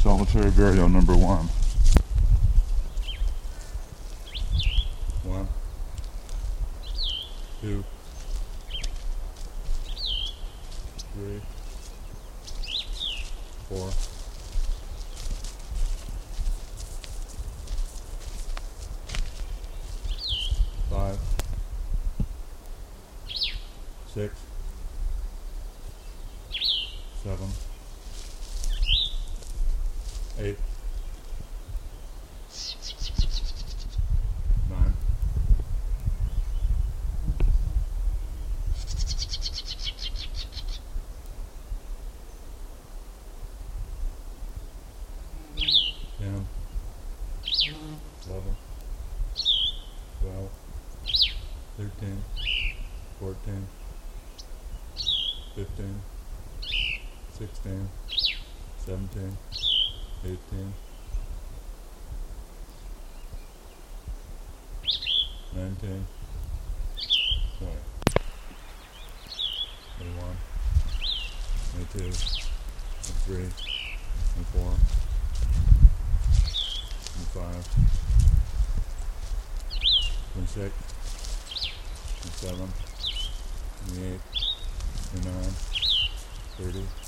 Solitary burial number 1. 1, 2, 3, 4, 5, 6, 7, 8, 9, 10, 11, 12, 13, 14, 15, 16, 17, 18, 19, 20, 21, 22, 23, 24, 25, 26, 27, 28, 29, 30,